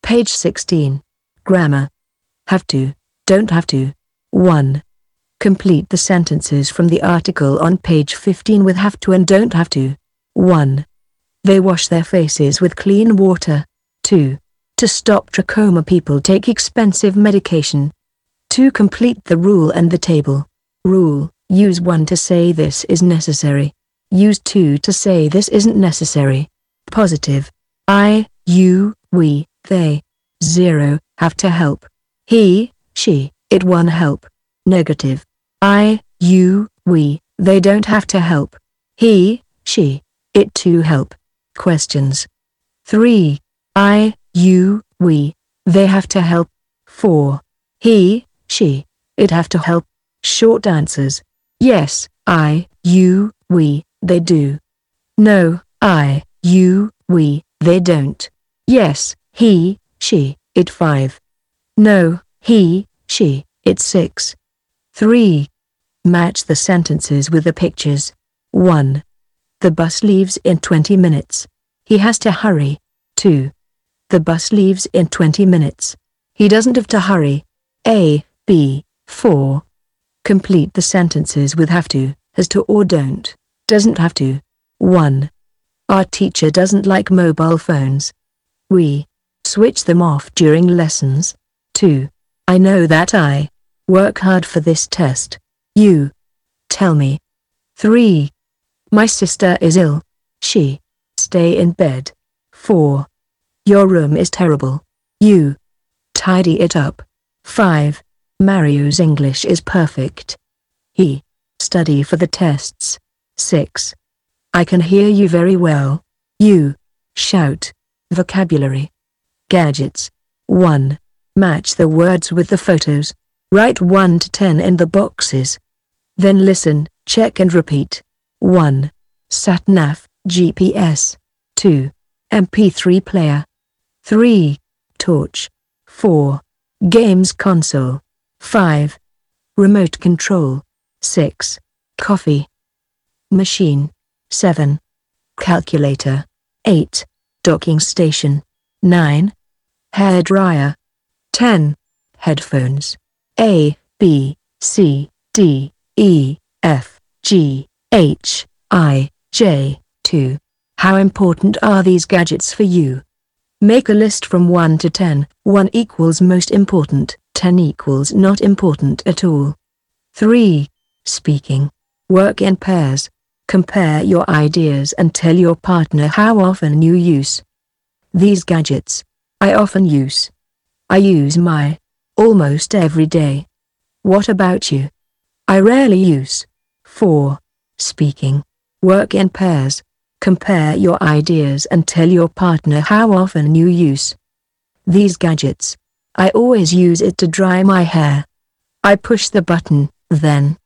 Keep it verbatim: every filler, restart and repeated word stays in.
Page sixteen. Grammar. Have to, don't have to. one. Complete the sentences from the article on page fifteen with have to and don't have to. one. They wash their faces with clean water. two. To stop trachoma, people take expensive medication. two. Complete the rule and the table. Rule: use one to say this is necessary. Use two to say this isn't necessary. Positive: I, you, we, they. zero. Have to help. He, she, it one help. Negative: I, you, we, they don't have to help. He, she, it two help. Questions. three. I, you, we, they have to help. four. He, she, it have to help. Short answers. Yes, I, you, we, they do. No, I, you, we, they don't. Yes, he, she, it five. No, he, she, it six. three. Match the sentences with the pictures. one. The bus leaves in twenty minutes. He has to hurry. two. The bus leaves in twenty minutes. He doesn't have to hurry. A, B. four. Complete the sentences with have to, has to or don't, doesn't have to. one. Our teacher doesn't like mobile phones. We switch them off during lessons. two. I know that I work hard for this test. You tell me. three. My sister is ill. She stay in bed. four. Your room is terrible. You tidy it up. five. Mario's English is perfect. He study for the tests. six. I can hear you very well. You shout. Vocabulary. Gadgets. one. Match the words with the photos. Write one to ten in the boxes. Then listen, check and repeat. one. Sat-nav, G P S. two. M P three player. three. Torch. four. Games console. five. Remote control. six. Coffee machine. seven. Calculator. eight. Docking station. nine. Hair dryer. ten. Headphones. A, B, C, D, E, F, G, H, I, J. two. How important are these gadgets for you? Make a list from one to ten. one equals most important, ten equals not important at all. three. Speaking. Work in pairs. Compare your ideas and tell your partner how often you use these gadgets. I often use. I use my almost every day. What about you? I rarely use. four. Speaking. Work in pairs. Compare your ideas and tell your partner how often you use these gadgets. I always use it to dry my hair. I push the button, then